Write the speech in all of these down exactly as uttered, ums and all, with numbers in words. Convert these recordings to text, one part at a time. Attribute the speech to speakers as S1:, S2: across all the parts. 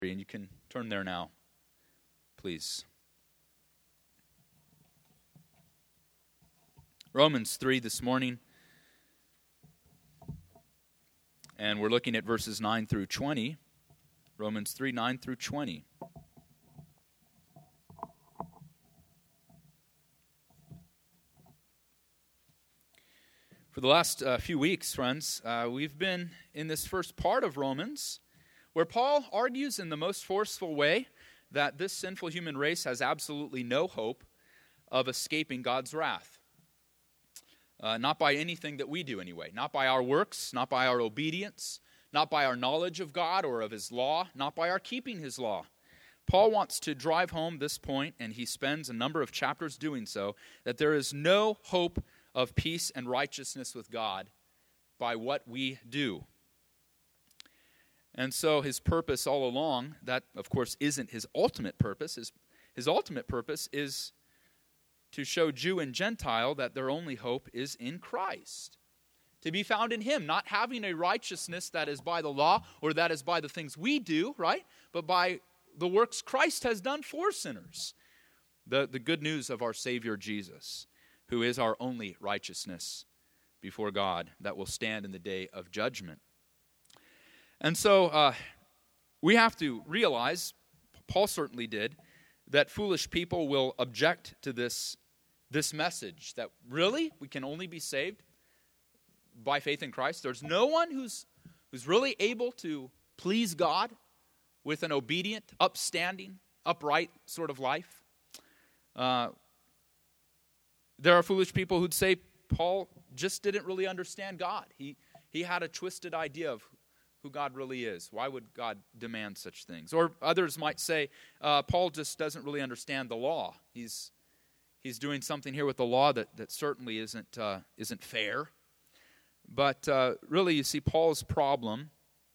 S1: And you can turn there now, please. Romans three this morning. And we're looking at verses nine through twenty. Romans three, nine through twenty. For the last uh, few weeks, friends, uh, we've been in this first part of Romans, where Paul argues in the most forceful way that this sinful human race has absolutely no hope of escaping God's wrath. Uh, not by anything that we do anyway. Not by our works, not by our obedience, not by our knowledge of God or of His law, not by our keeping His law. Paul wants to drive home this point, and he spends a number of chapters doing so, that there is no hope of peace and righteousness with God by what we do. And so his purpose all along, that of course isn't his ultimate purpose. His, his ultimate purpose is to show Jew and Gentile that their only hope is in Christ. To be found in Him, not having a righteousness that is by the law or that is by the things we do, right? But by the works Christ has done for sinners. The, the good news of our Savior Jesus, who is our only righteousness before God that will stand in the day of judgment. And so uh, we have to realize, Paul certainly did, that foolish people will object to this, this message, that really we can only be saved by faith in Christ. There's no one who's, who's really able to please God with an obedient, upstanding, upright sort of life. Uh, there are foolish people who'd say Paul just didn't really understand God. He, he had a twisted idea of who God really is. Why would God demand such things? Or others might say, uh, Paul just doesn't really understand the law. He's he's doing something here with the law that, that certainly isn't uh, isn't fair. But uh, really, you see, Paul's problem,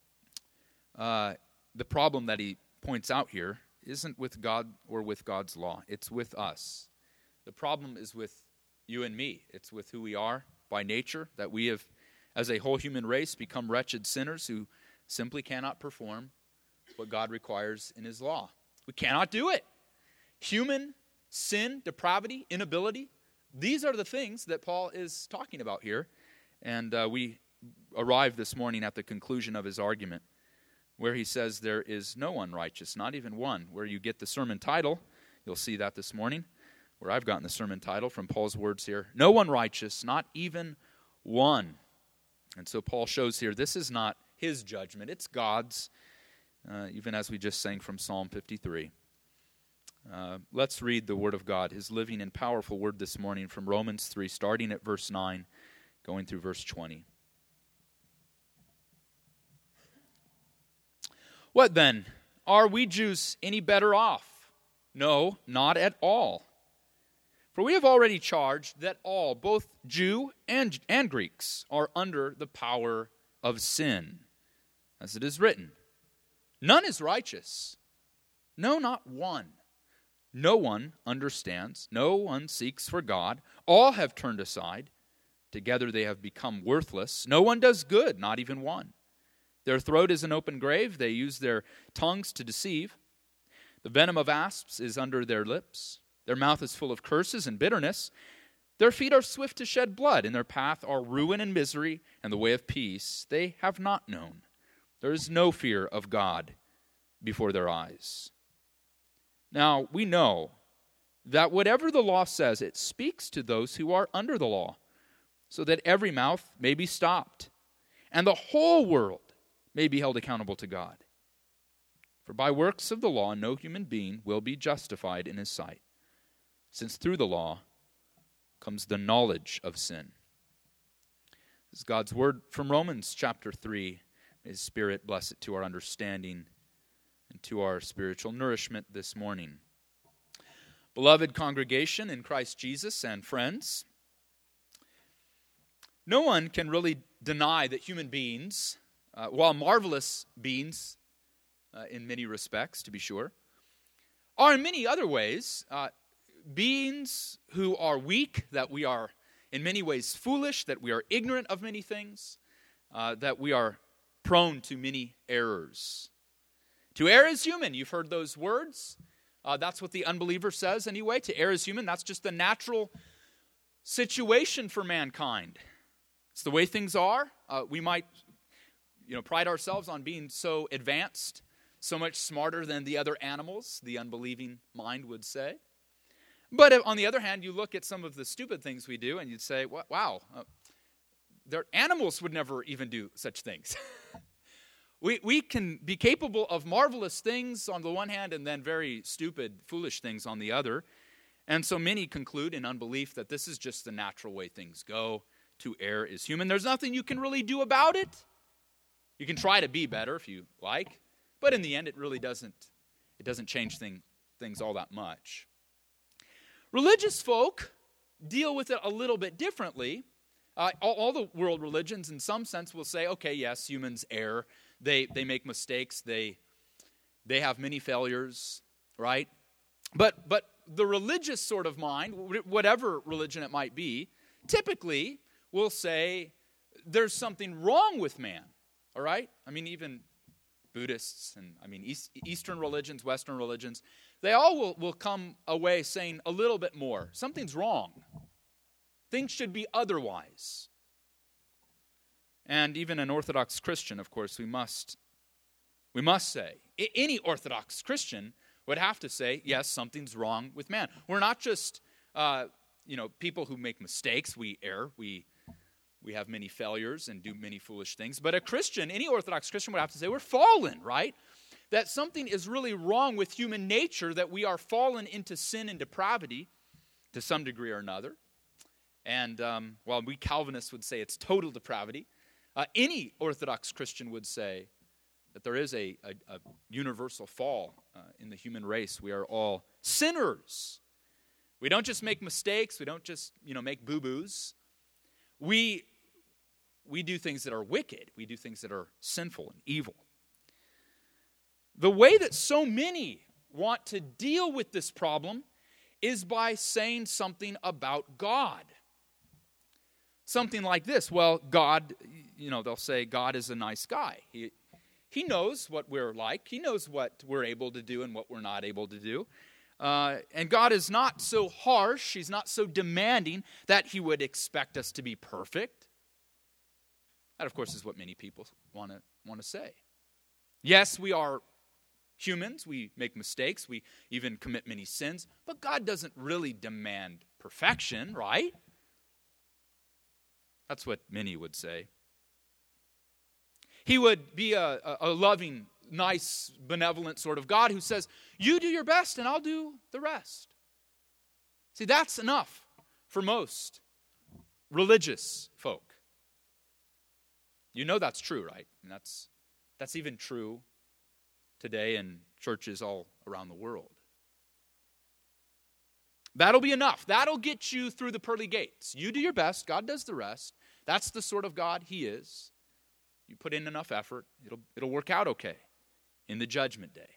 S1: uh, the problem that he points out here, isn't with God or with God's law. It's with us. The problem is with you and me. It's with who we are by nature, that we have, as a whole human race, become wretched sinners who simply cannot perform what God requires in His law. We cannot do it. Human sin, depravity, inability, these are the things that Paul is talking about here. And uh, we arrive this morning at the conclusion of his argument, where he says there is no one righteous, not even one. Where you get the sermon title, you'll see that this morning, where I've gotten the sermon title from Paul's words here. No one righteous, not even one. And so Paul shows here this is not his judgment, it's God's, uh, even as we just sang from Psalm fifty-three. Uh, let's read the Word of God, His living and powerful Word this morning from Romans three, starting at verse nine, going through verse twenty. What then? Are we Jews any better off? No, not at all. For we have already charged that all, both Jew and, and Greeks, are under the power of sin. As it is written, none is righteous. No, not one. No one understands. No one seeks for God. All have turned aside. Together they have become worthless. No one does good, not even one. Their throat is an open grave. They use their tongues to deceive. The venom of asps is under their lips. Their mouth is full of curses and bitterness. Their feet are swift to shed blood. In their path are ruin and misery, and the way of peace they have not known. There is no fear of God before their eyes. Now, we know that whatever the law says, it speaks to those who are under the law, so that every mouth may be stopped, and the whole world may be held accountable to God. For by works of the law, no human being will be justified in his sight, since through the law comes the knowledge of sin. This is God's word from Romans chapter three. May His Spirit bless it to our understanding and to our spiritual nourishment this morning. Beloved congregation in Christ Jesus and friends, no one can really deny that human beings, uh, while marvelous beings uh, in many respects, to be sure, are in many other ways uh, beings who are weak, that we are in many ways foolish, that we are ignorant of many things, uh, that we are prone to many errors. To err is human. You've heard those words. Uh, that's what the unbeliever says anyway. To err is human. That's just the natural situation for mankind. It's the way things are. Uh, we might, you know, pride ourselves on being so advanced, so much smarter than the other animals, the unbelieving mind would say. But if, on the other hand, you look at some of the stupid things we do and you'd say, wow, uh, their animals would never even do such things. we, we can be capable of marvelous things on the one hand and then very stupid, foolish things on the other. And so many conclude in unbelief that this is just the natural way things go. To err is human. There's nothing you can really do about it. You can try to be better if you like, but in the end it really doesn't, it doesn't change thing, things all that much. Religious folk deal with it a little bit differently. Uh, all, all the world religions in some sense will say, okay, yes, humans err. They they make mistakes. They they have many failures, right? But but the religious sort of mind, whatever religion it might be, typically will say there's something wrong with man, all right? I mean, even Buddhists and, I mean, East, Eastern religions, Western religions, they all will, will come away saying a little bit more. Something's wrong. Things should be otherwise. And even an Orthodox Christian, of course, we must, we must say, any Orthodox Christian would have to say, yes, something's wrong with man. We're not just, uh, you know, people who make mistakes. We err. We we have many failures and do many foolish things. But a Christian, any Orthodox Christian would have to say, we're fallen, right? That something is really wrong with human nature, that we are fallen into sin and depravity to some degree or another. And um, while we Calvinists would say it's total depravity, uh, any Orthodox Christian would say that there is a, a, a universal fall uh, in the human race. We are all sinners. We don't just make mistakes. We don't just, you know, make boo-boos. We, we do things that are wicked. We do things that are sinful and evil. The way that so many want to deal with this problem is by saying something about God. Something like this. Well, God, you know, they'll say God is a nice guy. He, he knows what we're like. He knows what we're able to do and what we're not able to do. Uh, and God is not so harsh, he's not so demanding that he would expect us to be perfect. That, of course, is what many people want to want to say. Yes, we are humans, we make mistakes, we even commit many sins, but God doesn't really demand perfection, right? That's what many would say. He would be a, a, a loving, nice, benevolent sort of God who says, you do your best and I'll do the rest. See, that's enough for most religious folk. You know that's true, right? And that's that's even true today in churches all around the world. That'll be enough. That'll get you through the pearly gates. You do your best, God does the rest. That's the sort of God he is. You put in enough effort, it'll it'll work out okay in the judgment day.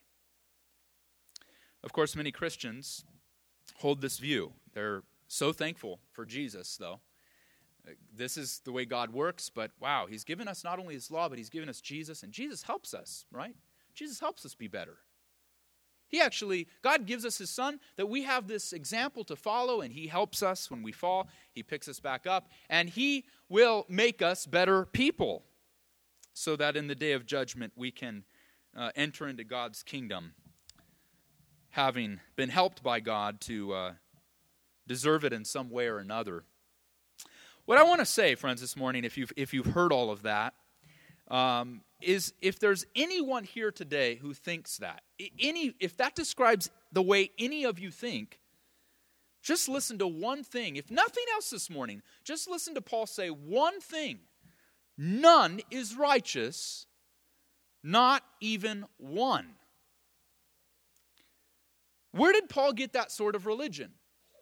S1: Of course, many Christians hold this view. They're so thankful for Jesus, though. This is the way God works, but wow, he's given us not only his law, but he's given us Jesus, and Jesus helps us, right? Jesus helps us be better. He actually, God gives us his son that we have this example to follow, and he helps us when we fall. He picks us back up, and he will make us better people so that in the day of judgment we can uh, enter into God's kingdom, having been helped by God to uh, deserve it in some way or another. What I want to say, friends, this morning, if you've, if you've heard all of that, um, is if there's anyone here today who thinks that, any, if that describes the way any of you think, just listen to one thing. If nothing else this morning, just listen to Paul say one thing. None is righteous, not even one. Where did Paul get that sort of religion?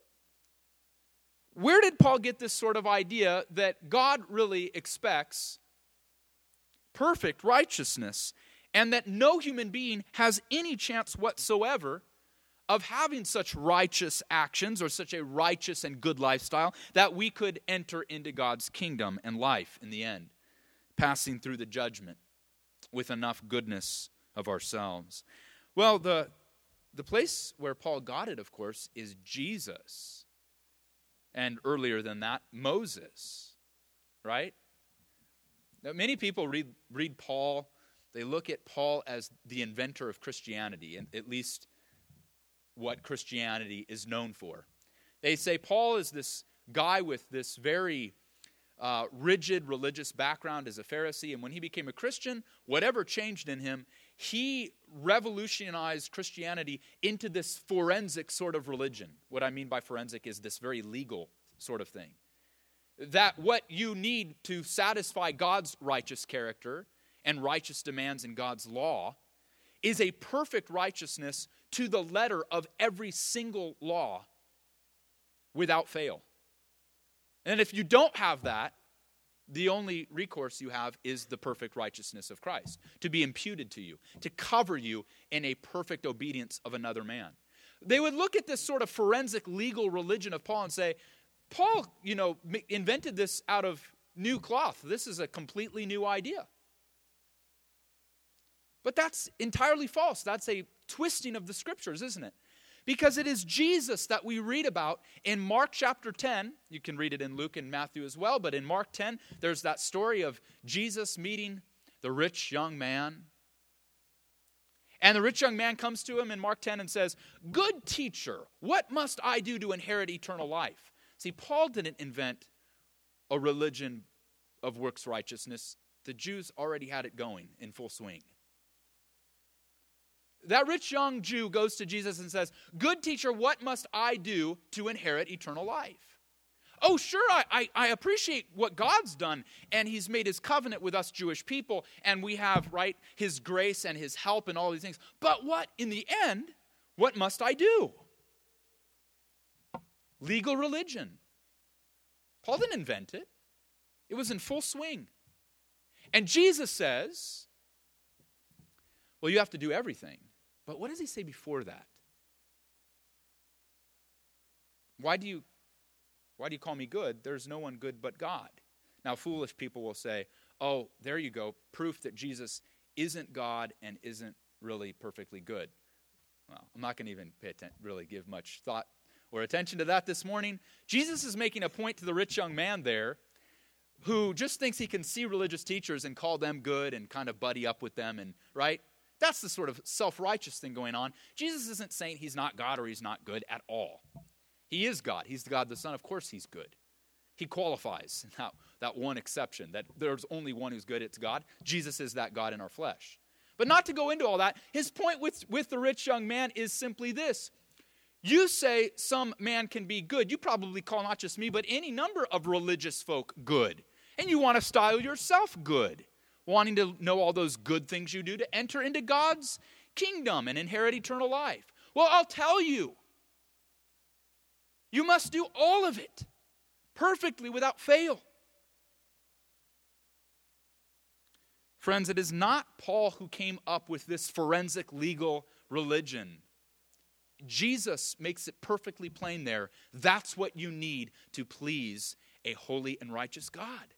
S1: Where did Paul get this sort of idea that God really expects perfect righteousness and that no human being has any chance whatsoever of having such righteous actions or such a righteous and good lifestyle that we could enter into God's kingdom and life in the end, passing through the judgment with enough goodness of ourselves. Well, the, the place where Paul got it, of course, is Jesus. And earlier than that, Moses, right? Now, many people read, read Paul, they look at Paul as the inventor of Christianity, and at least what Christianity is known for. They say Paul is this guy with this very uh, rigid religious background as a Pharisee, and when he became a Christian, whatever changed in him, he revolutionized Christianity into this forensic sort of religion. What I mean by forensic is this very legal sort of thing. That what you need to satisfy God's righteous character and righteous demands in God's law is a perfect righteousness to the letter of every single law without fail. And if you don't have that, the only recourse you have is the perfect righteousness of Christ, to be imputed to you, to cover you in a perfect obedience of another man. They would look at this sort of forensic legal religion of Paul and say, Paul, you know, invented this out of new cloth. This is a completely new idea. But that's entirely false. That's a twisting of the scriptures, isn't it? Because it is Jesus that we read about in Mark chapter ten. You can read it in Luke and Matthew as well, but in Mark ten, there's that story of Jesus meeting the rich young man. And the rich young man comes to him in Mark ten and says, "Good teacher, what must I do to inherit eternal life?" See, Paul didn't invent a religion of works righteousness. The Jews already had it going in full swing. That rich young Jew goes to Jesus and says, "Good teacher, what must I do to inherit eternal life?" Oh, sure, I, I, I appreciate what God's done, and he's made his covenant with us Jewish people, and we have, right, his grace and his help and all these things. But what, in the end, what must I do? Legal religion. Paul didn't invent it. It was in full swing. And Jesus says, well, you have to do everything. But what does he say before that? Why do you, why do you call me good? There's no one good but God. Now, foolish people will say, oh, there you go, proof that Jesus isn't God and isn't really perfectly good. Well, I'm not going to even pay atten- really give much thought or attention to that this morning. Jesus is making a point to the rich young man there who just thinks he can see religious teachers and call them good and kind of buddy up with them, and right? That's the sort of self-righteous thing going on. Jesus isn't saying he's not God or he's not good at all. He is God. He's the God the Son. Of course he's good. He qualifies that, that one exception, that there's only one who's good, it's God. Jesus is that God in our flesh. But not to go into all that, his point with, with the rich young man is simply this. You say some man can be good. You probably call not just me, but any number of religious folk good. And you want to style yourself good, wanting to know all those good things you do to enter into God's kingdom and inherit eternal life. Well, I'll tell you. You must do all of it perfectly without fail. Friends, it is not Paul who came up with this forensic legal religion. Jesus makes it perfectly plain there. That's what you need to please a holy and righteous God.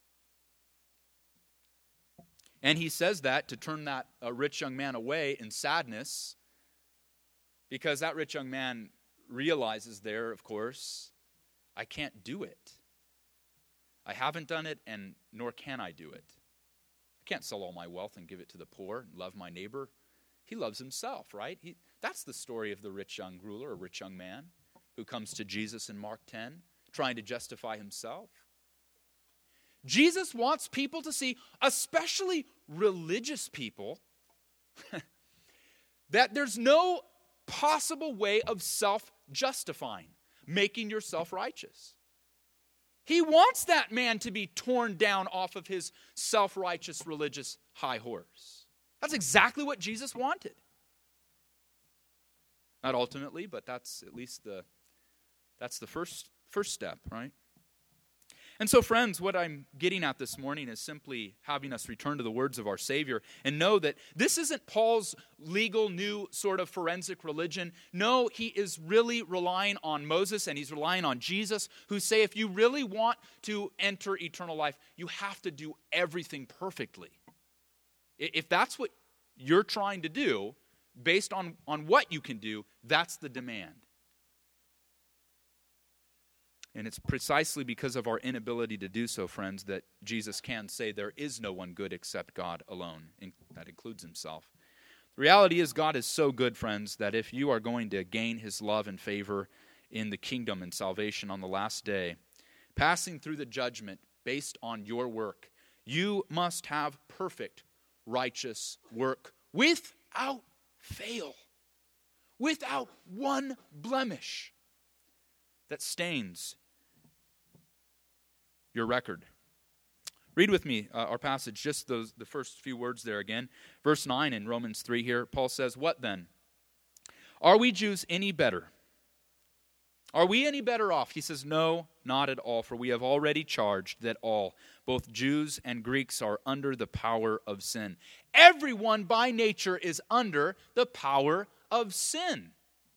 S1: And he says that to turn that uh, rich young man away in sadness, because that rich young man realizes there, of course, I can't do it. I haven't done it, and nor can I do it. I can't sell all my wealth and give it to the poor and love my neighbor. He loves himself, right? He, that's the story of the rich young ruler, or rich young man, who comes to Jesus in Mark ten, trying to justify himself. Jesus wants people to see, especially religious people, that there's no possible way of self-justifying, making yourself righteous. He wants that man to be torn down off of his self-righteous religious high horse. That's exactly what Jesus wanted. Not ultimately, but that's at least the that's the first first step, right? And so, friends, what I'm getting at this morning is simply having us return to the words of our Savior and know that this isn't Paul's legal new sort of forensic religion. No, he is really relying on Moses and he's relying on Jesus, who say if you really want to enter eternal life, you have to do everything perfectly. If that's what you're trying to do, based on, on what you can do, that's the demand. And it's precisely because of our inability to do so, friends, that Jesus can say there is no one good except God alone. That includes himself. The reality is God is so good, friends, that if you are going to gain his love and favor in the kingdom and salvation on the last day, passing through the judgment based on your work, you must have perfect, righteous work without fail, without one blemish that stains your record. Read with me uh, our passage, just those the first few words there again. Verse nine in Romans three here, Paul says, "What then? Are we Jews any better? Are we any better off?" He says, "No, not at all, for we have already charged that all, both Jews and Greeks, are under the power of sin." Everyone by nature is under the power of sin.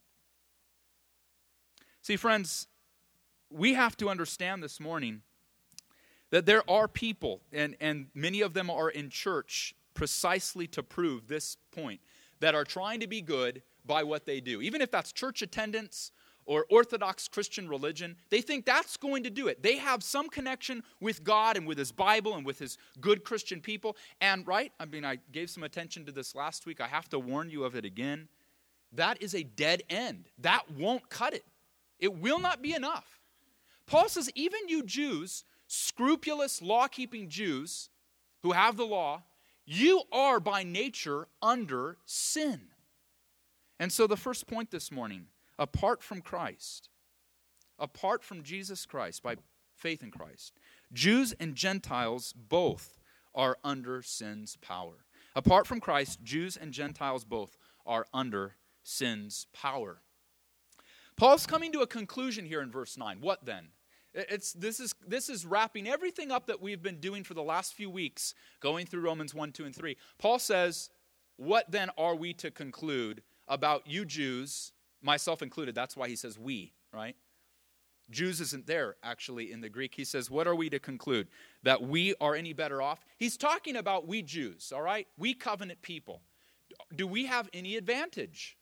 S1: See, friends, we have to understand this morning that there are people, and, and many of them are in church precisely to prove this point, that are trying to be good by what they do. Even if that's church attendance or Orthodox Christian religion, they think that's going to do it. They have some connection with God and with his Bible and with his good Christian people. And, right, I mean, I gave some attention to this last week. I have to warn you of it again. That is a dead end. That won't cut it. It will not be enough. Paul says, even you Jews, scrupulous law-keeping Jews who have the law, you are by nature under sin. And so the first point this morning, apart from Christ, apart from Jesus Christ, by faith in Christ, Jews and Gentiles both are under sin's power. Apart from Christ, Jews and Gentiles both are under sin's power. Paul's coming to a conclusion here in verse nine. What then? It's, this is, this is wrapping everything up that we've been doing for the last few weeks, going through Romans one, two, and three. Paul says, what then are we to conclude about you Jews, myself included? That's why he says we, right? Jews isn't there, actually, in the Greek. He says, what are we to conclude? That we are any better off? He's talking about we Jews, all right? We covenant people. Do we have any advantage?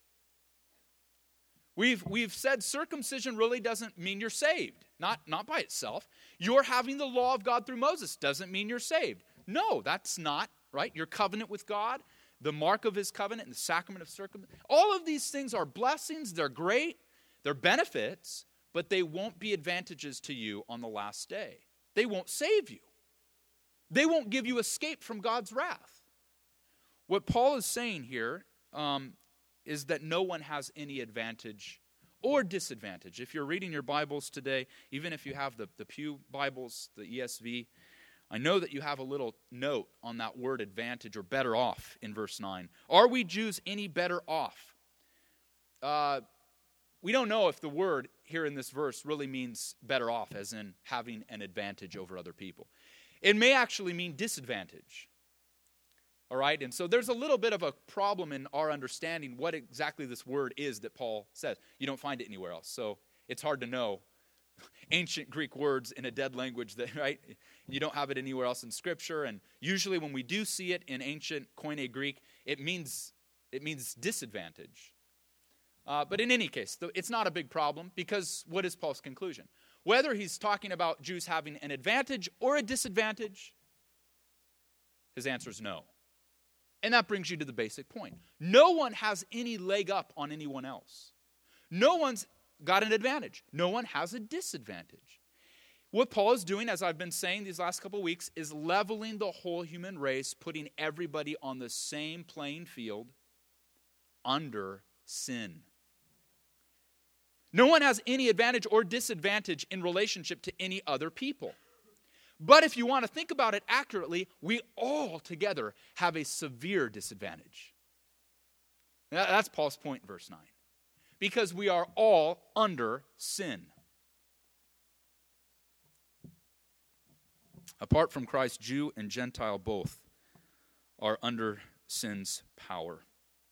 S1: We've, we've said circumcision really doesn't mean you're saved. Not, not by itself. You're having the law of God through Moses doesn't mean you're saved. No, that's not, right? Your covenant with God, the mark of his covenant, and the sacrament of circumcision. All of these things are blessings. They're great. They're benefits, but they won't be advantages to you on the last day. They won't save you. They won't give you escape from God's wrath. What Paul is saying here um, is that no one has any advantage or disadvantage. If you're reading your Bibles today, even if you have the, the Pew Bibles, the E S V, I know that you have a little note on that word advantage or better off in verse nine. Are we Jews any better off? Uh, we don't know if the word here in this verse really means better off, as in having an advantage over other people. It may actually mean disadvantage. All right, and so there's a little bit of a problem in our understanding what exactly this word is that Paul says. You don't find it anywhere else, so it's hard to know ancient Greek words in a dead language, that right? You don't have it anywhere else in Scripture, and usually when we do see it in ancient Koine Greek, it means it means disadvantage. Uh, but in any case, it's not a big problem, because what is Paul's conclusion? Whether he's talking about Jews having an advantage or a disadvantage, his answer is no. And that brings you to the basic point. No one has any leg up on anyone else. No one's got an advantage. No one has a disadvantage. What Paul is doing, as I've been saying these last couple of weeks, is leveling the whole human race, putting everybody on the same playing field under sin. No one has any advantage or disadvantage in relationship to any other people. But if you want to think about it accurately, we all together have a severe disadvantage. That's Paul's point in verse nine. Because we are all under sin. Apart from Christ, Jew and Gentile both are under sin's power.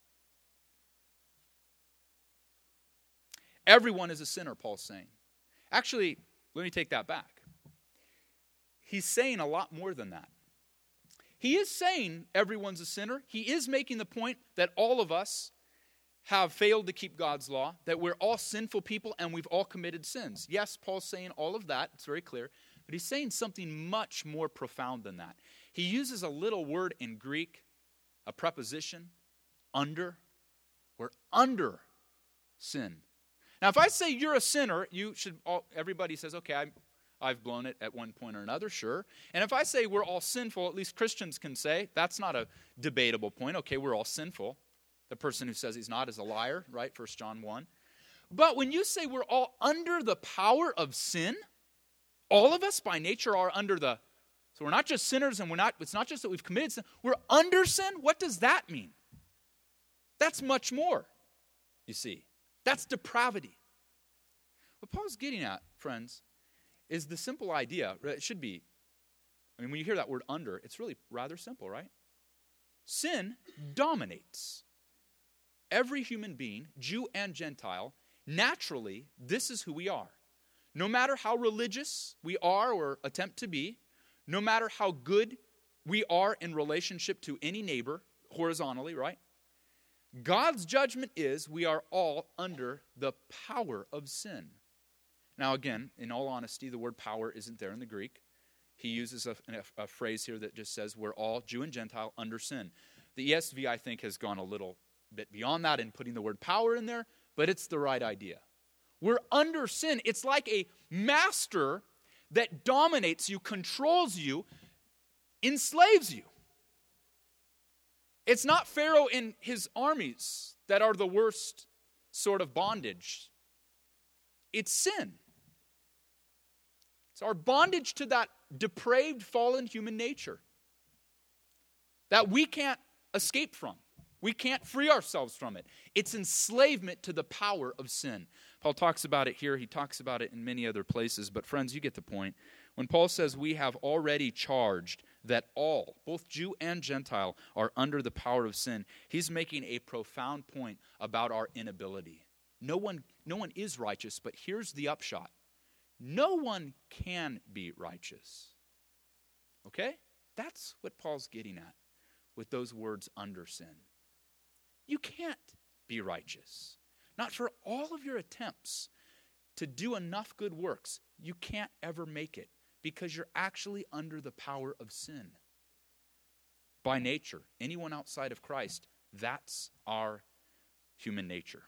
S1: Everyone is a sinner, Paul's saying. Actually, let me take that back. He's saying a lot more than that. he is saying everyone's a sinner. He is making the point that all of us have failed to keep God's law, that we're all sinful people and we've all committed sins. Yes, Paul's saying all of that. It's very clear. But he's saying something much more profound than that. He uses a little word in Greek, a preposition, under. We're under sin. Now, if I say you're a sinner, you should all, everybody says, okay, I'm, I've blown it at one point or another, sure. And if I say we're all sinful, at least Christians can say, that's not a debatable point. Okay, we're all sinful. The person who says he's not is a liar, right? First John one. But when you say we're all under the power of sin, all of us by nature are under the, so we're not just sinners and we're not, it's not just that we've committed sin, we're under sin? What does that mean? That's much more, you see. That's depravity. What Paul's getting at, friends, is the simple idea, it should be, I mean, when you hear that word under, it's really rather simple, right? Sin dominates every human being, Jew and Gentile. Naturally, this is who we are. No matter how religious we are or attempt to be, no matter how good we are in relationship to any neighbor, horizontally, right? God's judgment is we are all under the power of sin. Now again, in all honesty, the word power isn't there in the Greek. He uses a, a, a phrase here that just says we're all, Jew and Gentile, under sin. The E S V, I think, has gone a little bit beyond that in putting the word power in there, but it's the right idea. We're under sin. It's like a master that dominates you, controls you, enslaves you. It's not Pharaoh and his armies that are the worst sort of bondage. It's sin. It's our bondage to that depraved, fallen human nature that we can't escape from. We can't free ourselves from it. It's enslavement to the power of sin. Paul talks about it here. He talks about it in many other places. But friends, you get the point. When Paul says we have already charged that all, both Jew and Gentile, are under the power of sin, he's making a profound point about our inability. No one, no one is righteous, but here's the upshot. No one can be righteous. Okay? That's what Paul's getting at with those words under sin. You can't be righteous. Not for all of your attempts to do enough good works. You can't ever make it because you're actually under the power of sin. By nature, anyone outside of Christ, that's our human nature.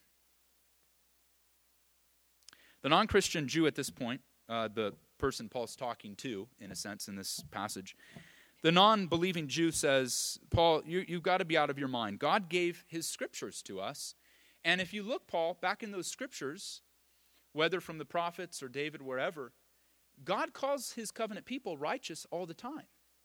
S1: The non-Christian Jew at this point, uh, the person Paul's talking to, in a sense, in this passage, the non-believing Jew says, Paul, you, you've got to be out of your mind. God gave his scriptures to us. And if you look, Paul, back in those scriptures, whether from the prophets or David, wherever, God calls his covenant people righteous all the time.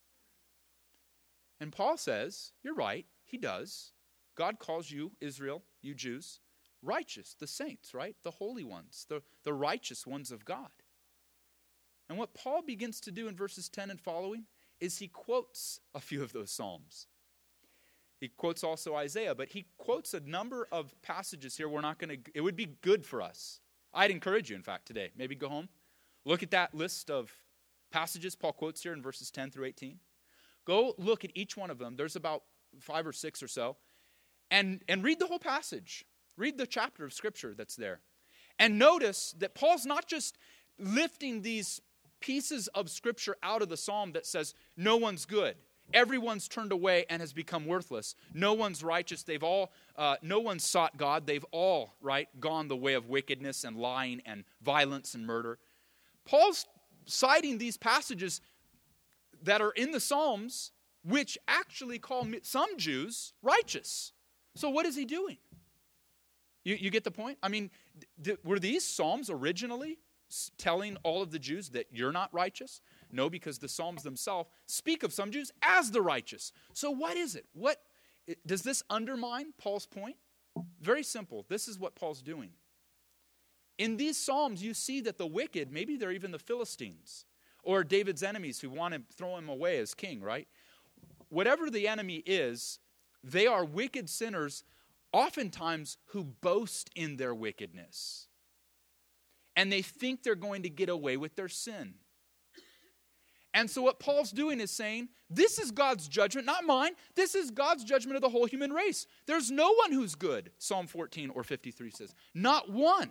S1: And Paul says, you're right, he does. God calls you, Israel, you Jews, righteous, the saints, right? The holy ones, the, the righteous ones of God. And what Paul begins to do in verses ten and following is he quotes a few of those Psalms. He quotes also Isaiah, but he quotes a number of passages here. We're not going to, it would be good for us. I'd encourage you, in fact, today. Maybe go home. Look at that list of passages Paul quotes here in verses ten through eighteen. Go look at each one of them. There's about five or six or so. And, and read the whole passage. Read the chapter of Scripture that's there. And notice that Paul's not just lifting these pieces of Scripture out of the Psalm that says, no one's good. Everyone's turned away and has become worthless. No one's righteous. They've all, uh, no one's sought God. They've all, right, gone the way of wickedness and lying and violence and murder. Paul's citing these passages that are in the Psalms, which actually call some Jews righteous. So what is he doing? You, you get the point? I mean, th- were these Psalms originally telling all of the Jews that you're not righteous? No, because the Psalms themselves speak of some Jews as the righteous. So what is it? What does this undermine Paul's point? Very simple. This is what Paul's doing. In these Psalms, you see that the wicked, maybe they're even the Philistines, or David's enemies who want to throw him away as king, right? Whatever the enemy is, they are wicked sinners, oftentimes who boast in their wickedness. And they think they're going to get away with their sin. And so what Paul's doing is saying, this is God's judgment, not mine. This is God's judgment of the whole human race. There's no one who's good, Psalm fourteen or fifty-three says. Not one.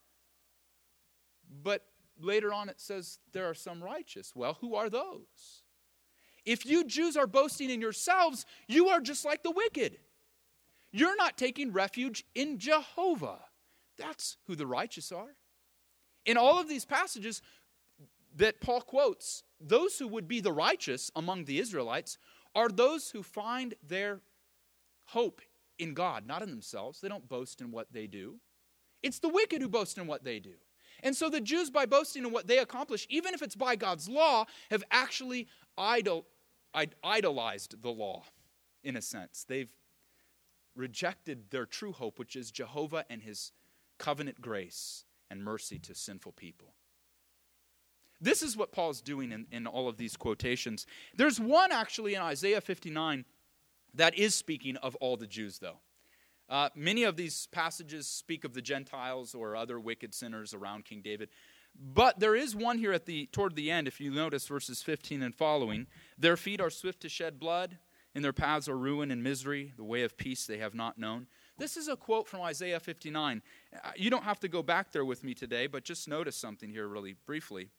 S1: But later on it says there are some righteous. Well, who are those? If you Jews are boasting in yourselves, you are just like the wicked. You're not taking refuge in Jehovah. That's who the righteous are. In all of these passages that Paul quotes, those who would be the righteous among the Israelites are those who find their hope in God, not in themselves. They don't boast in what they do. It's the wicked who boast in what they do. And so the Jews, by boasting in what they accomplish, even if it's by God's law, have actually idol, idolized the law, in a sense. They've rejected their true hope, which is Jehovah and his covenant grace and mercy to sinful people. This is what Paul's doing in, in all of these quotations. There's one actually in Isaiah fifty-nine that is speaking of all the Jews, though. Uh, many of these passages speak of the Gentiles or other wicked sinners around King David. But there is one here at the toward the end, if you notice verses fifteen and following. Their feet are swift to shed blood, and their paths are ruin and misery. The way of peace they have not known. This is a quote from Isaiah fifty-nine. You don't have to go back there with me today, but just notice something here really briefly.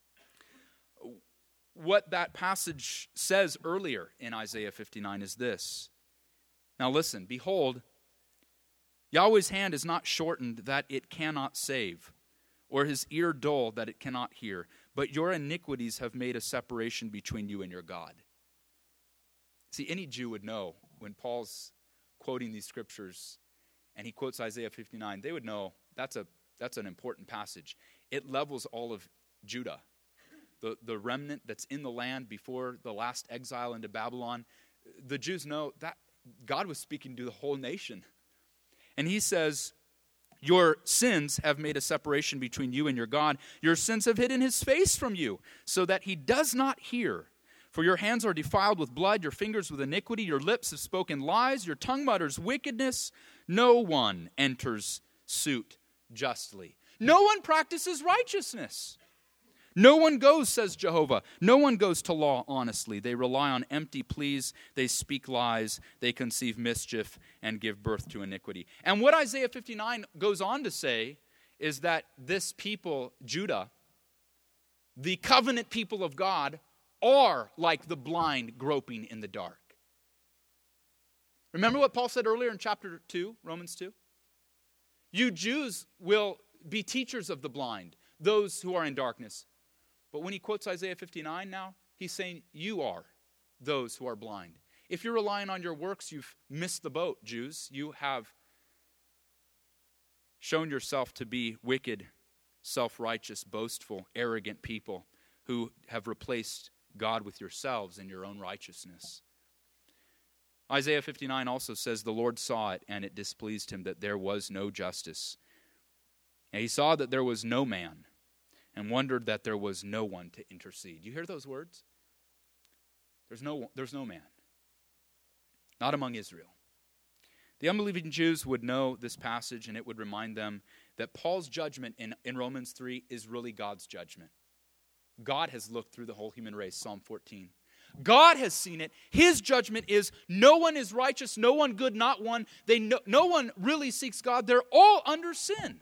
S1: What that passage says earlier in Isaiah fifty-nine is this. Now listen, behold, Yahweh's hand is not shortened that it cannot save, or his ear dull that it cannot hear, but your iniquities have made a separation between you and your God. See, any Jew would know when Paul's quoting these scriptures and he quotes Isaiah fifty-nine, they would know that's a that's an important passage. It levels all of Judah. The, the remnant that's in the land before the last exile into Babylon, the Jews know that God was speaking to the whole nation. And he says, your sins have made a separation between you and your God. Your sins have hidden his face from you, so that he does not hear. For your hands are defiled with blood, your fingers with iniquity, your lips have spoken lies, your tongue mutters wickedness. No one enters suit justly. No one practices righteousness. No one goes, says Jehovah. No one goes to law honestly. They rely on empty pleas. They speak lies. They conceive mischief and give birth to iniquity. And what Isaiah fifty-nine goes on to say is that this people, Judah, the covenant people of God, are like the blind groping in the dark. Remember what Paul said earlier in chapter two, Romans two? You Jews will be teachers of the blind, those who are in darkness. But when he quotes Isaiah fifty-nine now, he's saying you are those who are blind. If you're relying on your works, you've missed the boat, Jews. You have shown yourself to be wicked, self-righteous, boastful, arrogant people who have replaced God with yourselves in your own righteousness. Isaiah fifty-nine also says the Lord saw it, and it displeased him that there was no justice. And he saw that there was no man, and wondered that there was no one to intercede. You hear those words? There's no, there's no man. Not among Israel. The unbelieving Jews would know this passage, and it would remind them that Paul's judgment in, in Romans three is really God's judgment. God has looked through the whole human race, Psalm fourteen. God has seen it. His judgment is no one is righteous, no one good, not one. They no, no one really seeks God. They're all under sin.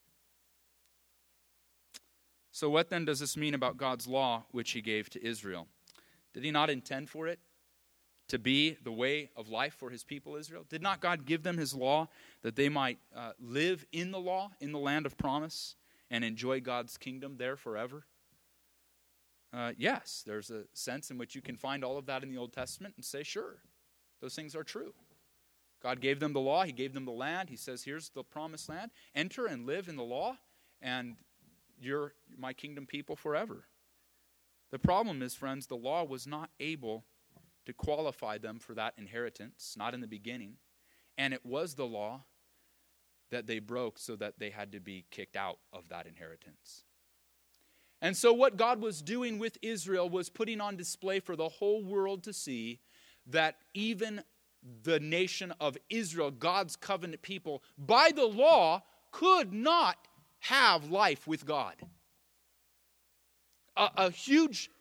S1: So what then does this mean about God's law, which he gave to Israel? Did he not intend for it to be the way of life for his people Israel? Did not God give them his law that they might uh, live in the law, in the land of promise, and enjoy God's kingdom there forever? Uh, yes, there's a sense in which you can find all of that in the Old Testament and say, sure, those things are true. God gave them the law. He gave them the land. He says, here's the promised land. Enter and live in the law, and you're my kingdom people forever. The problem is, friends, the law was not able to qualify them for that inheritance, not in the beginning. And it was the law that they broke so that they had to be kicked out of that inheritance. And so what God was doing with Israel was putting on display for the whole world to see that even the nation of Israel, God's covenant people, by the law could not have life with God. A, a huge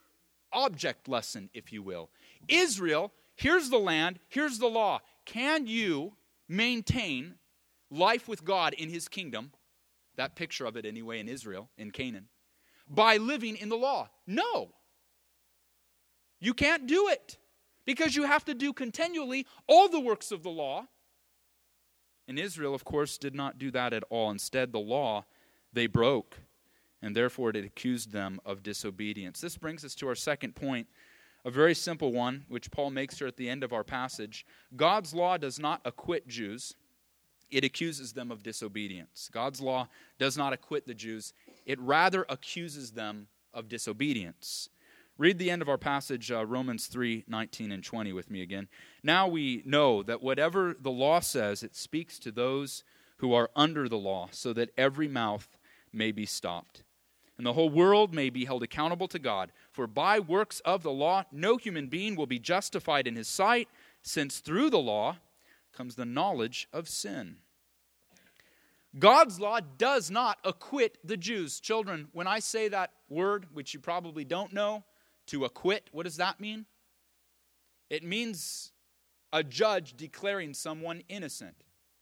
S1: object lesson, if you will. Israel, here's the land, here's the law. Can you maintain life with God in his kingdom, that picture of it anyway in Israel, in Canaan, by living in the law? No. You can't do it because you have to do continually all the works of the law. And Israel, of course, did not do that at all. Instead, the law they broke, and therefore it accused them of disobedience. This brings us to our second point, a very simple one, which Paul makes here at the end of our passage. God's law does not acquit Jews. It accuses them of disobedience. God's law does not acquit the Jews. It rather accuses them of disobedience. Read the end of our passage, uh, Romans three, nineteen and twenty with me again. Now we know that whatever the law says, it speaks to those who are under the law, so that every mouth may be stopped, and the whole world may be held accountable to God. For by works of the law, no human being will be justified in his sight, since through the law comes the knowledge of sin. God's law does not acquit the Jews. Children, when I say that word, which you probably don't know, to acquit, what does that mean? It means a judge declaring someone innocent.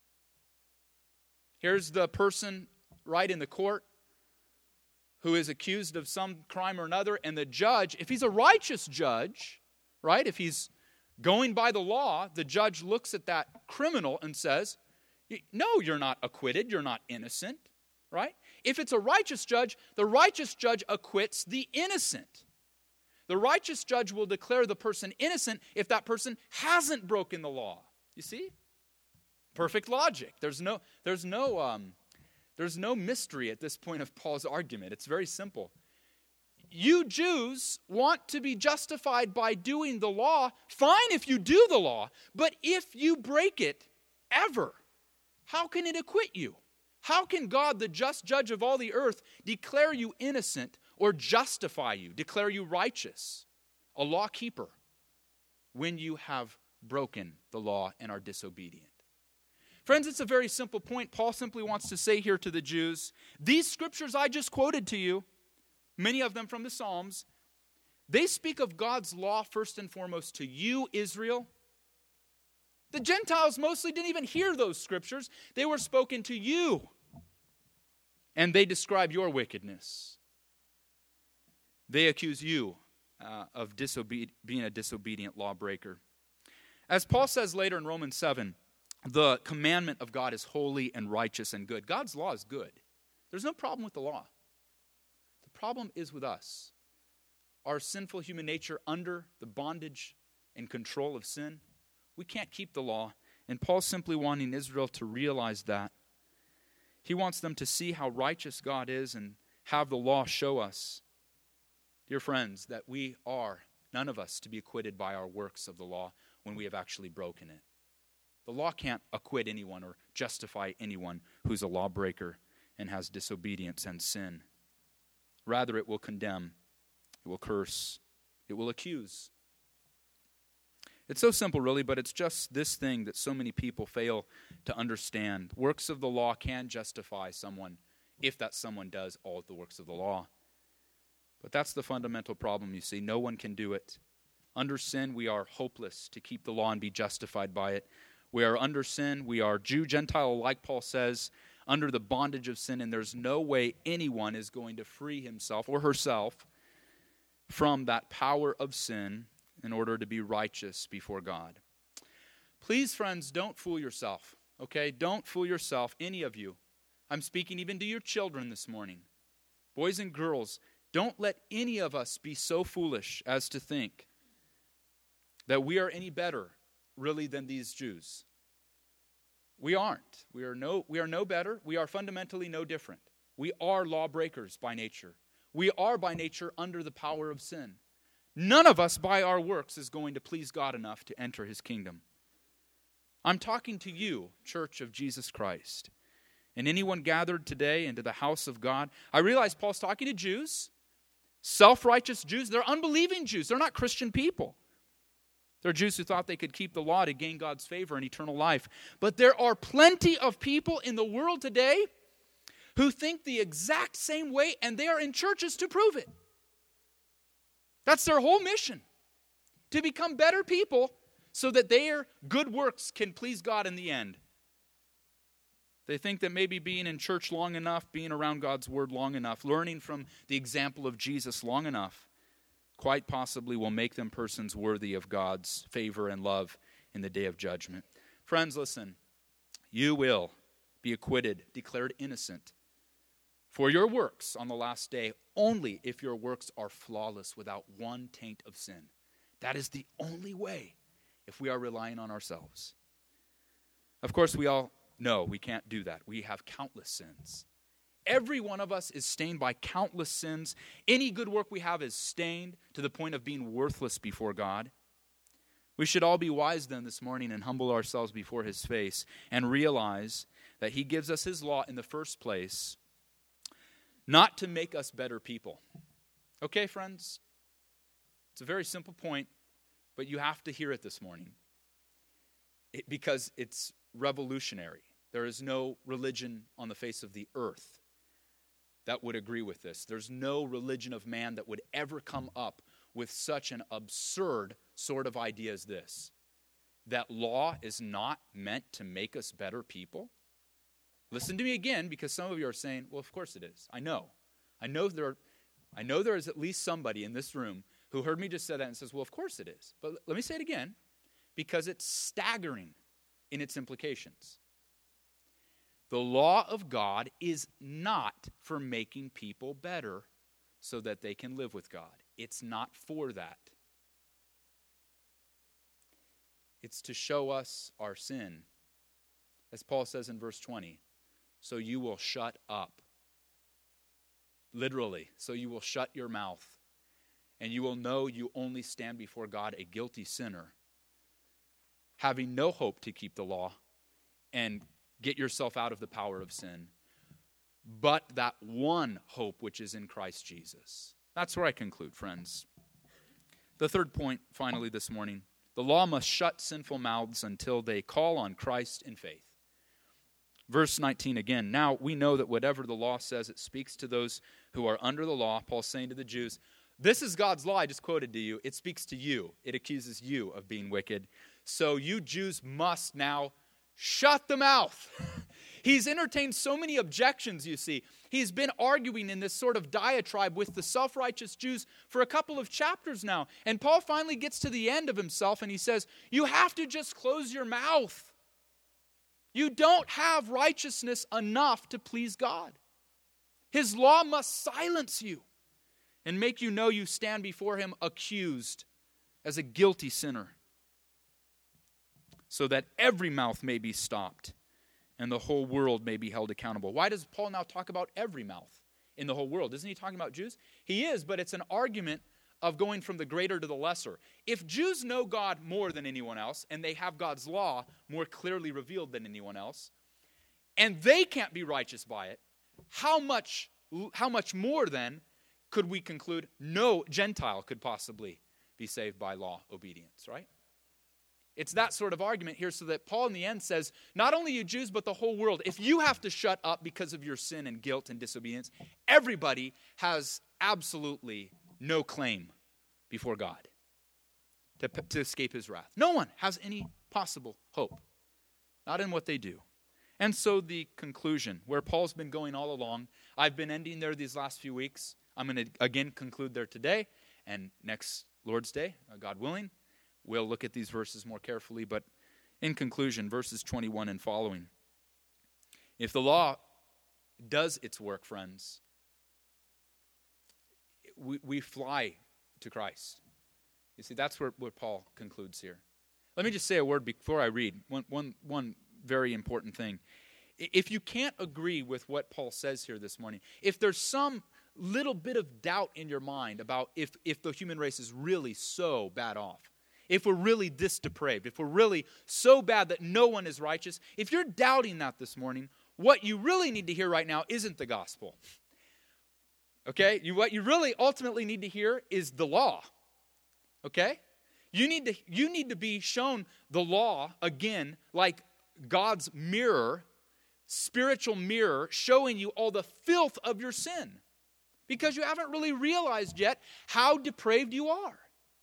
S1: Here's the person right in the court who is accused of some crime or another, and the judge, if he's a righteous judge, right, if he's going by the law, the judge looks at that criminal and says, no, you're not acquitted, you're not innocent, right? If it's a righteous judge, the righteous judge acquits the innocent. The righteous judge will declare the person innocent if that person hasn't broken the law. You see? Perfect logic. There's no, there's no, um, there's no mystery at this point of Paul's argument. It's very simple. You Jews want to be justified by doing the law. Fine if you do the law, but if you break it ever, how can it acquit you? How can God, the just judge of all the earth, declare you innocent or justify you, declare you righteous, a law keeper, when you have broken the law and are disobedient? Friends, it's a very simple point. Paul simply wants to say here to the Jews, these scriptures I just quoted to you, many of them from the Psalms, they speak of God's law first and foremost to you, Israel. The Gentiles mostly didn't even hear those scriptures. They were spoken to you. And they describe your wickedness. They accuse you uh, of disobe- being a disobedient lawbreaker. As Paul says later in Romans seven, the commandment of God is holy and righteous and good. God's law is good. There's no problem with the law. The problem is with us. Our sinful human nature under the bondage and control of sin, we can't keep the law. And Paul's simply wanting Israel to realize that. He wants them to see how righteous God is and have the law show us, dear friends, that we are, none of us, to be acquitted by our works of the law when we have actually broken it. The law can't acquit anyone or justify anyone who's a lawbreaker and has disobedience and sin. Rather, it will condemn, it will curse, it will accuse. It's so simple, really, but it's just this thing that so many people fail to understand. Works of the law can justify someone if that someone does all of the works of the law. But that's the fundamental problem, you see. No one can do it. Under sin, we are hopeless to keep the law and be justified by it. We are under sin. We are Jew, Gentile, like Paul says, under the bondage of sin, and there's no way anyone is going to free himself or herself from that power of sin in order to be righteous before God. Please, friends, don't fool yourself, okay? Don't fool yourself, any of you. I'm speaking even to your children this morning. Boys and girls, don't let any of us be so foolish as to think that we are any better, really, than these Jews. We aren't. We are no, we are no better. We are fundamentally no different. We are lawbreakers by nature. We are by nature under the power of sin. None of us by our works is going to please God enough to enter his kingdom. I'm talking to you, Church of Jesus Christ, and anyone gathered today into the house of God. I realize Paul's talking to Jews, self-righteous Jews. They're unbelieving Jews. They're not Christian people. They're Jews who thought they could keep the law to gain God's favor and eternal life. But there are plenty of people in the world today who think the exact same way, and they are in churches to prove it. That's their whole mission, to become better people so that their good works can please God in the end. They think that maybe being in church long enough, being around God's word long enough, learning from the example of Jesus long enough, quite possibly will make them persons worthy of God's favor and love in the day of judgment. Friends, listen, you will be acquitted, declared innocent for your works on the last day, only if your works are flawless without one taint of sin. That is the only way if we are relying on ourselves. Of course, we all know we can't do that. We have countless sins. Every one of us is stained by countless sins. Any good work we have is stained to the point of being worthless before God. We should all be wise then this morning and humble ourselves before his face and realize that he gives us his law in the first place not to make us better people. Okay, friends? It's a very simple point, but you have to hear it this morning it, because it's revolutionary. There is no religion on the face of the earth that would agree with this. There's no religion of man that would ever come up with such an absurd sort of idea as this. That law is not meant to make us better people. Listen to me again, because some of you are saying, well, of course it is. I know. I know there, I know there is at least somebody in this room who heard me just say that and says, well, of course it is. But let me say it again, because it's staggering in its implications. The law of God is not for making people better so that they can live with God. It's not for that. It's to show us our sin. As Paul says in verse twenty, so you will shut up. Literally, so you will shut your mouth. And you will know you only stand before God a guilty sinner, having no hope to keep the law and get yourself out of the power of sin, but that one hope which is in Christ Jesus. That's where I conclude, friends. The third point, finally, this morning. The law must shut sinful mouths until they call on Christ in faith. Verse nineteen again. Now we know that whatever the law says, it speaks to those who are under the law. Paul's saying to the Jews, this is God's law I just quoted to you. It speaks to you. It accuses you of being wicked. So you Jews must now shut the mouth. He's entertained so many objections, you see. He's been arguing in this sort of diatribe with the self-righteous Jews for a couple of chapters now. And Paul finally gets to the end of himself and he says, you have to just close your mouth. You don't have righteousness enough to please God. His law must silence you and make you know you stand before him accused as a guilty sinner, so that every mouth may be stopped and the whole world may be held accountable. Why does Paul now talk about every mouth in the whole world? Isn't he talking about Jews? He is, but it's an argument of going from the greater to the lesser. If Jews know God more than anyone else, and they have God's law more clearly revealed than anyone else, and they can't be righteous by it, how much, how much more then could we conclude no Gentile could possibly be saved by law obedience, right? It's that sort of argument here, so that Paul in the end says, not only you Jews, but the whole world, if you have to shut up because of your sin and guilt and disobedience, everybody has absolutely no claim before God to, to escape his wrath. No one has any possible hope, not in what they do. And so the conclusion, where Paul's been going all along, I've been ending there these last few weeks. I'm going to again conclude there today, and next Lord's Day, God willing, we'll look at these verses more carefully. But in conclusion, verses twenty-one and following. If the law does its work, friends, we, we fly to Christ. You see, that's where, where Paul concludes here. Let me just say a word before I read. One, one, one very important thing. If you can't agree with what Paul says here this morning, if there's some little bit of doubt in your mind about if, if the human race is really so bad off, if we're really this depraved, if we're really so bad that no one is righteous, if you're doubting that this morning, what you really need to hear right now isn't the gospel. Okay? You, what you really ultimately need to hear is the law. Okay? You need to, you need to be shown the law again like God's mirror, spiritual mirror, showing you all the filth of your sin. because you haven't really realized yet how depraved you are.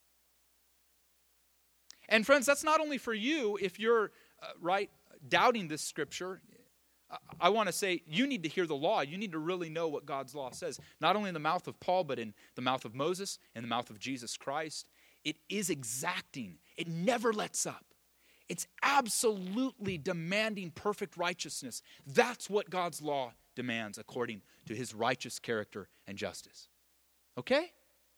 S1: And friends, that's not only for you if you're, uh, right, doubting this scripture. I, I want to say you need to hear the law. You need to really know what God's law says. Not only in the mouth of Paul, but in the mouth of Moses, in the mouth of Jesus Christ. It is exacting. It never lets up. It's absolutely demanding perfect righteousness. That's what God's law demands according to his righteous character and justice. Okay?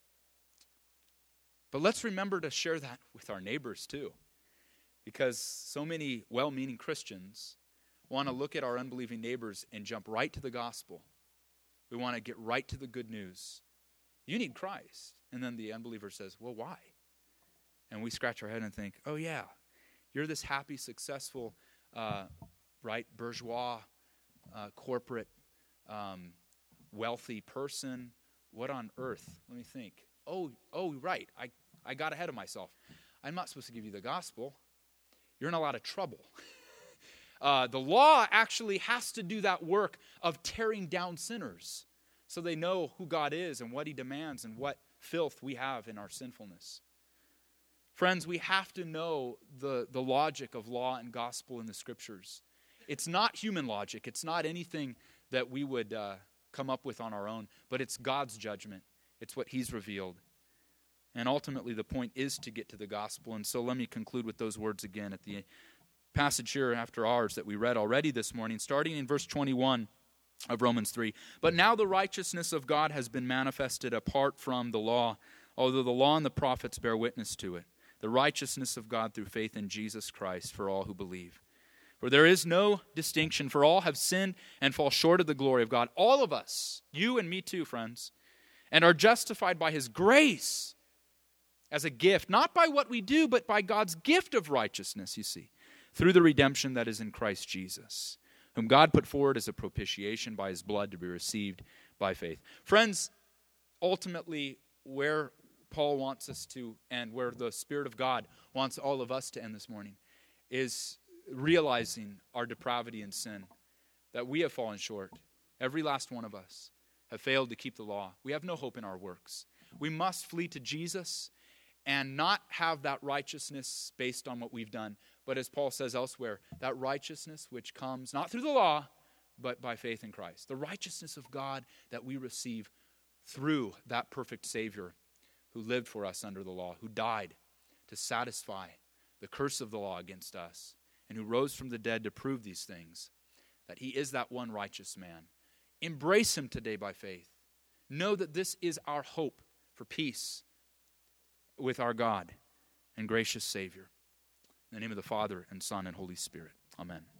S1: But let's remember to share that with our neighbors too. Because so many well-meaning Christians want to look at our unbelieving neighbors and jump right to the gospel. We want to get right to the good news. You need Christ. And then the unbeliever says, well, why? And we scratch our head and think, oh yeah, you're this happy, successful, uh, right, bourgeois, uh, corporate, um, wealthy person. What on earth? Let me think. Oh, oh, right. I, I got ahead of myself. I'm not supposed to give you the gospel. You're in a lot of trouble. uh, the law actually has to do that work of tearing down sinners so they know who God is and what he demands and what filth we have in our sinfulness. Friends, we have to know the, the logic of law and gospel in the scriptures. It's not human logic. It's not anything that we would uh, come up with on our own, but it's God's judgment. It's what he's revealed. And ultimately the point is to get to the gospel. And so let me conclude with those words again at the passage here after ours that we read already this morning, starting in verse twenty-one of Romans three. But now the righteousness of God has been manifested apart from the law, although the law and the prophets bear witness to it. The righteousness of God through faith in Jesus Christ for all who believe. For there is no distinction, for all have sinned and fall short of the glory of God. All of us, you and me too, friends, and are justified by his grace as a gift, not by what we do, but by God's gift of righteousness, you see, through the redemption that is in Christ Jesus, whom God put forward as a propitiation by his blood to be received by faith. Friends, ultimately, where Paul wants us to, and where the Spirit of God wants all of us to end this morning, is realizing our depravity and sin, that we have fallen short. Every last one of us have failed to keep the law. We have no hope in our works. We must flee to Jesus and not have that righteousness based on what we've done, but as Paul says elsewhere, that righteousness which comes not through the law, but by faith in Christ. The righteousness of God that we receive through that perfect Savior who lived for us under the law, who died to satisfy the curse of the law against us, and who rose from the dead to prove these things, that he is that one righteous man. Embrace him today by faith. Know that this is our hope for peace with our God and gracious Savior. In the name of the Father, and Son, and Holy Spirit. Amen.